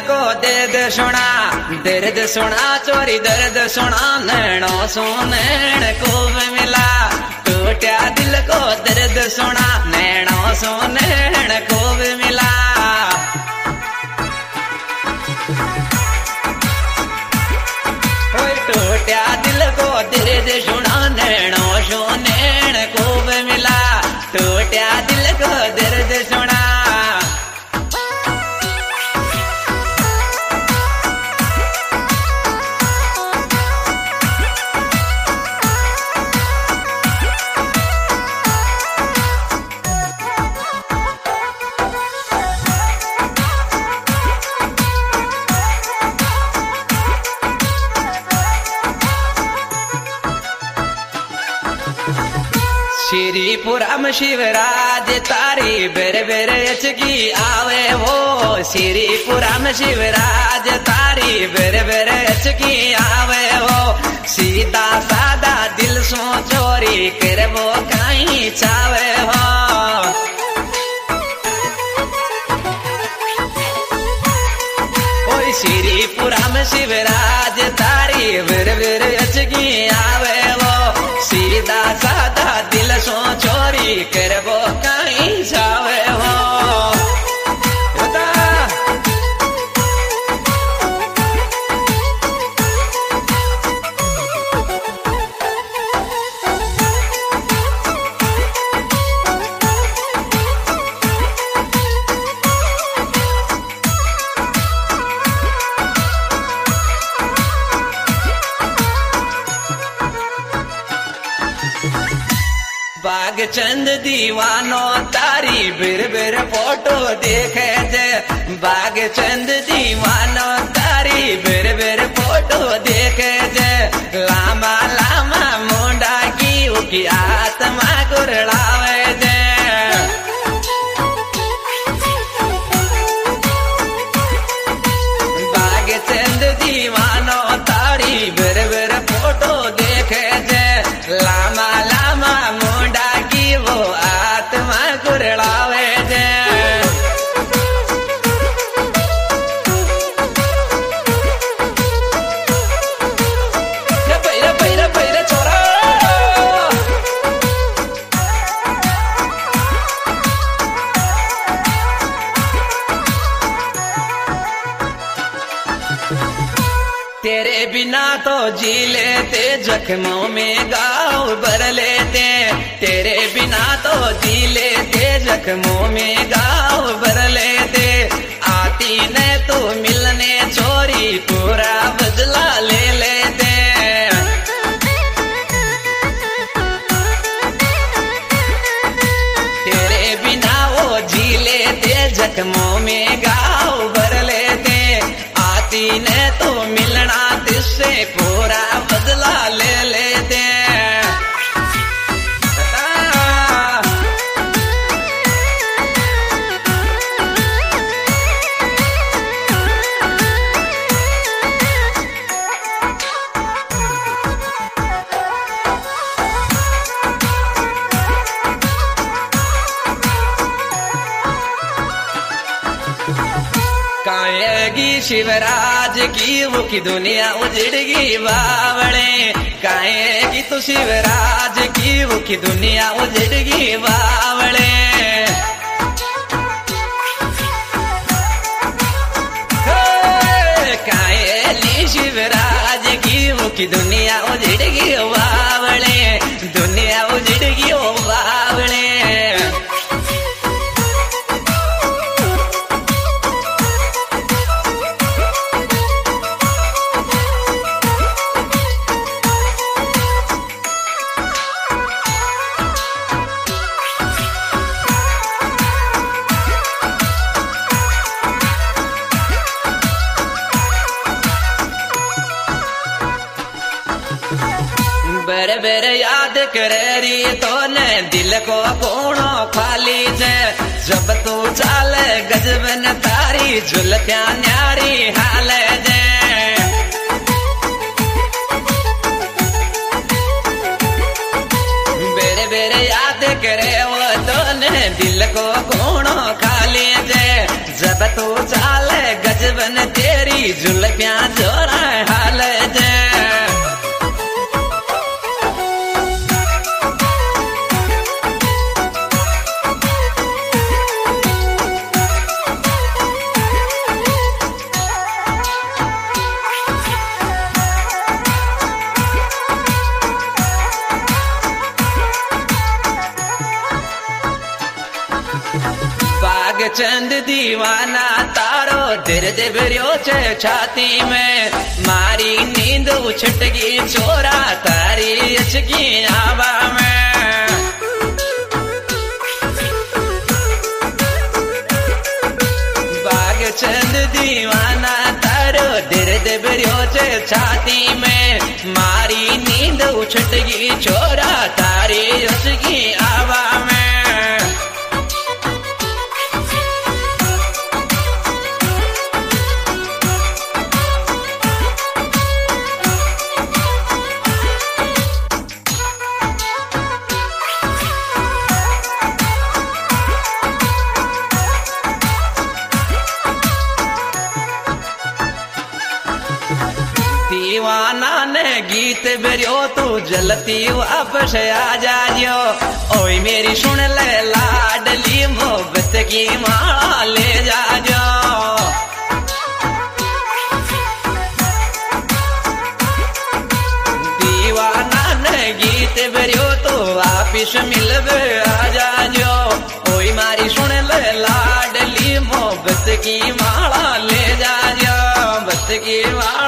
को दर्द सुना चोरी दर्द सुना नैनो सुनैण को मिला टूटा दिल को दर्द सुना नैनो सुनैण को मिला टूटा दिल को दर्द सुना नैनो सुनैण को मिला टूटा दिल को दर्द सुना श्रीपुरा में शिवराज तारी बेरे बेरे अचकी आवे वो श्रीपुरा में शिवराज तारी बेरे बेरे अचकी आवे वो सीधा सादा दिल सो चोरी कर वो कहीं चावे हो श्रीपुरा में शिवराज तारी बेरे बेरे अचकी आवे वो सीधा सादा दिल सो चोरी कर वो कहीं जावे हो बाग चंद दीवानो तारी बिर बिर फोटो देखे जे बाग चंद दीवानो तारी बिर बिर फोटो देखे जे लामा लामा मुंडा की उकी आत्मा गुरड़ावे जे बाग चंद दीवानो तारी बिर बिर फोटो देखे जे लामा लामा मुंडा की वो आत्मा गुरड़ावे जे पैरा छोरा तेरे बिना तो जी लेते जख्मों में गाँव भर लेते तेरे बिना तो जी लेते जख्मों में गाँव भर लेते आती न तो मिलने चोरी पूरा बदला ले लेते तेरे बिना वो जी लेते जख्मों में गाँव भर लेते आती न तो मिलना तिससे पूरा बदला ले लेते काएगी शिवराज की वो की दुनिया उजड़गी बावड़े काएगी तो शिवराज की वो की दुनिया उजड़गी बावड़े काएली शिवराज की वो की दुनिया उजड़गी बावड़े दुनिया उजड़गी ओ बावड़े बर बर याद करेरी तो न दिल को कोणो खाली जे जब तू चाल गजबन तारी झुलत्या न्यारी हाल जे बेरे बेरे याद करे वो तो न दिल को कोणो खाली जे जब तू चाल गजबन तेरी जुल्फियां जोरा हाल दे। चंद दीवाना तारो दर्द भरियो छे छाती में, मारी नींद उछट गई छोरा तारी अचकी आवा में। बाग चंद दीवाना तारो दर्द भरियो छे छाती में, मारी नींद उछट गई छोरा तारी अचकी आवा में। दीवाना ने गीत भरियो तू जलती वापस आ जायो, ओए मेरी सुन ले लाडली मोहब्बत की माला ले जाजो। दीवाना ने गीत भरियो तू वापिस मिलबे आ जाजो, ओए मारी सुन ले लाडली मोहब्बत की माला ले जाजो, बत की माला